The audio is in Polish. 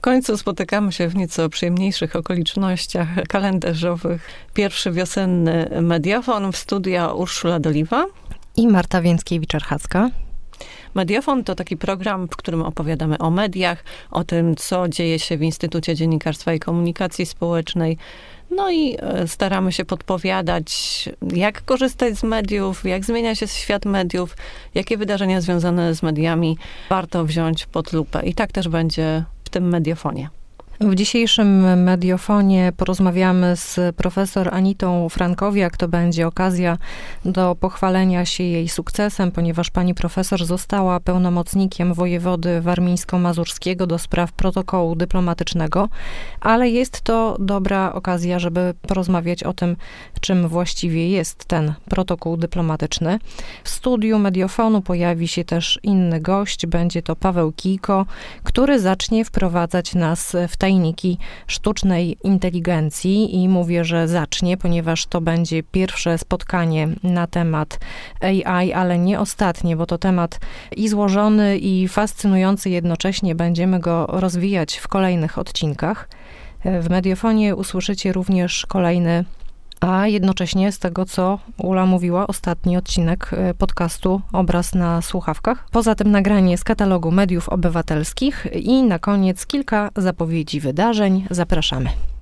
końcu spotykamy się w nieco przyjemniejszych okolicznościach kalendarzowych. Pierwszy wiosenny Mediofon w studia Urszula Doliwa i Marta Więckiewicz-Archacka. Mediofon to taki program, w którym opowiadamy o mediach, o tym, co dzieje się w Instytucie Dziennikarstwa i Komunikacji Społecznej. No i staramy się podpowiadać, jak korzystać z mediów, jak zmienia się świat mediów, jakie wydarzenia związane z mediami warto wziąć pod lupę. I tak też będzie w tym Mediofonie. W dzisiejszym Mediofonie porozmawiamy z profesor Anitą Frankowiak. To będzie okazja do pochwalenia się jej sukcesem, ponieważ pani profesor została pełnomocnikiem wojewody warmińsko-mazurskiego do spraw protokołu dyplomatycznego, ale jest to dobra okazja, żeby porozmawiać o tym, czym właściwie jest ten protokół dyplomatyczny. W studiu Mediofonu pojawi się też inny gość, będzie to Paweł Kijko, który zacznie wprowadzać nas w tajniki sztucznej inteligencji i mówię, że zacznie, ponieważ to będzie pierwsze spotkanie na temat AI, ale nie ostatnie, bo to temat i złożony, i fascynujący jednocześnie. Będziemy go rozwijać w kolejnych odcinkach. W Mediofonie usłyszycie również kolejny, a jednocześnie z tego, co Ula mówiła, ostatni odcinek podcastu Obraz na słuchawkach. Poza tym nagranie z katalogu mediów obywatelskich i na koniec kilka zapowiedzi wydarzeń. Zapraszamy.